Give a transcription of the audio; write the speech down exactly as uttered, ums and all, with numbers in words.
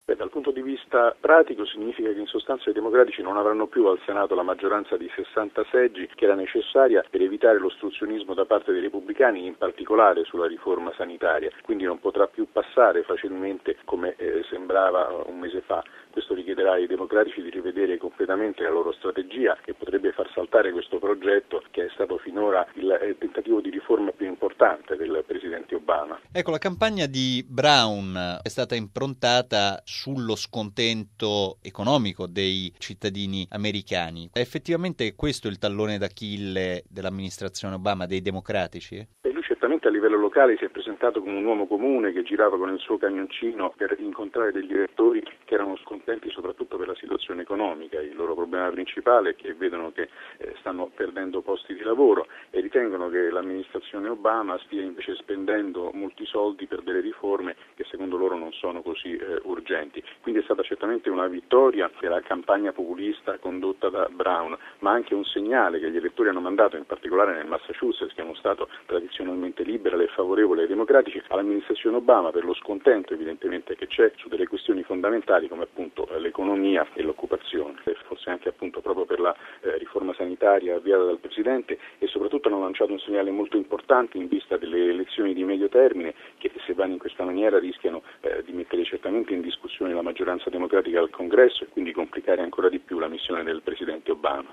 Beh, dal punto di vista pratico significa che in sostanza i democratici non avranno più al Senato la maggioranza di sessanta seggi che era necessaria per evitare l'ostruzionismo da parte dei repubblicani, in particolare sulla riforma sanitaria, quindi non potrà più passare facilmente come eh, sembrava un mese fa. Questo richiederà ai democratici di rivedere completamente la loro strategia e potrebbe far saltare questo progetto che è stato finora il, il tentativo di riforma più importante del presidente Obama. Ecco, la campagna di Brown è stata improntata sullo scontento economico dei cittadini americani. È effettivamente questo il tallone d'Achille dell'amministrazione Obama, dei democratici? E lui certamente a livello locale si è presentato come un uomo comune che girava con il suo camioncino per incontrare degli elettori che erano scontenti soprattutto per la situazione economica. Il loro problema principale è che vedono che eh, stanno perdendo posti di lavoro e ritengono che l'amministrazione Obama stia invece spendendo molti soldi per delle riforme che secondo loro non sono così eh, urgenti. Quindi è stata certamente una vittoria della campagna populista condotta da Brown, ma anche un segnale che gli elettori hanno mandato, in particolare nel Massachusetts, che è uno stato tradizionalmente liberale e favorevole ai democratici, all'amministrazione Obama per lo scontento evidentemente che c'è su delle questioni fondamentali come appunto eh, l'economia e l'occupazione, e forse anche appunto proprio per la eh, riforma sanitaria avviata dal Presidente, e soprattutto hanno lanciato un segnale molto importante in vista delle elezioni di medio termine che, se vanno in questa maniera, rischiano eh, di mettere certamente in discussione la maggioranza democratica al Congresso e quindi complicare ancora di più la missione del Presidente Obama.